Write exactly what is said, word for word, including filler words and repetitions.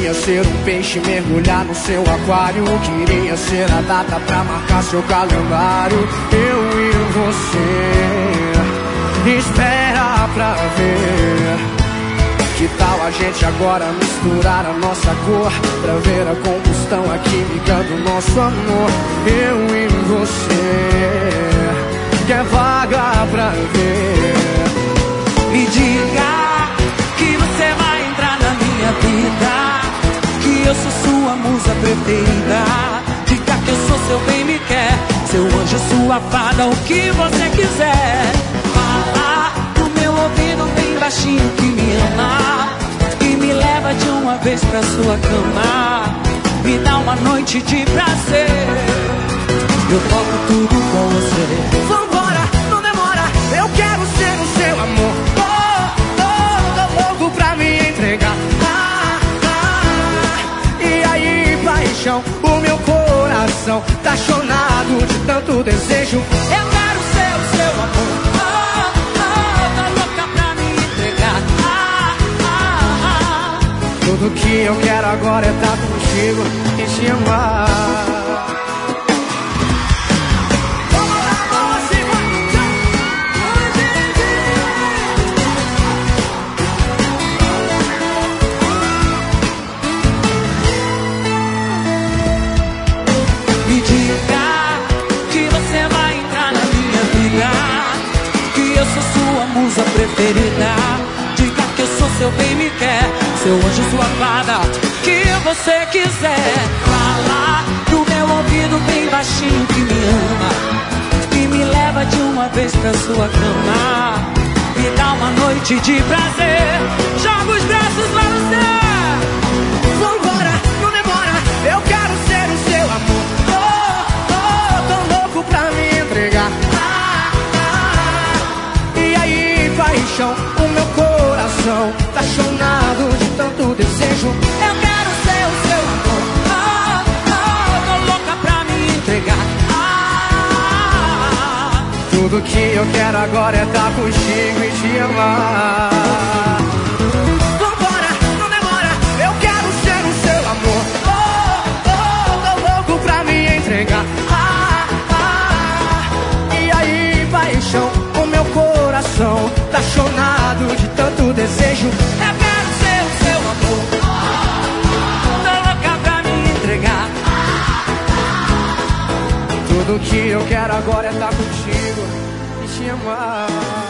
Queria ser um peixe, mergulhar no seu aquário. Queria ser a data pra marcar seu calendário. Eu e você, espera pra ver. Que tal a gente agora misturar a nossa cor, pra ver a combustão, a química do nosso amor. Eu e você, que é vaga pra ver. Me diga que você vai entrar na minha vida, que eu sou sua musa preferida. Diga que eu sou seu bem me quer, seu anjo, sua fada, o que você quiser. Fala no meu ouvido bem baixinho que me ama e me leva de uma vez pra sua cama. Me dá uma noite de prazer, eu toco tudo com você. Vambora, não demora, eu quero ser o seu amor. Pra me entregar, ah, ah, e aí paixão, o meu coração tá chonado de tanto desejo. Eu quero ser o seu amor, oh, oh, tô louca pra me entregar, ah, ah, ah. Tudo que eu quero agora é estar contigo e te amar. Musa preferida, diga que eu sou seu bem me quer, seu anjo, sua fada, que você quiser. Fala no meu ouvido bem baixinho que me ama e me leva de uma vez pra sua cama. Me dá uma noite de prazer, joga os braços pra você. Vambora, não demora, eu quero ser o seu amor. Oh, oh, tão louco pra me entregar. O meu coração tá chonado de tanto desejo. Eu quero ser o seu amor, oh, oh, tô louca pra me entregar, ah. Tudo que eu quero agora é estar contigo e te amar. Vambora, não demora, eu quero ser o seu amor. Oh, oh, tô louco pra me entregar, ah, ah. E aí, paixão, o meu coração tá chonado de tanto desejo. Eu quero ser o seu amor, tô louca pra me entregar. Tudo que eu quero agora é estar contigo e te amar.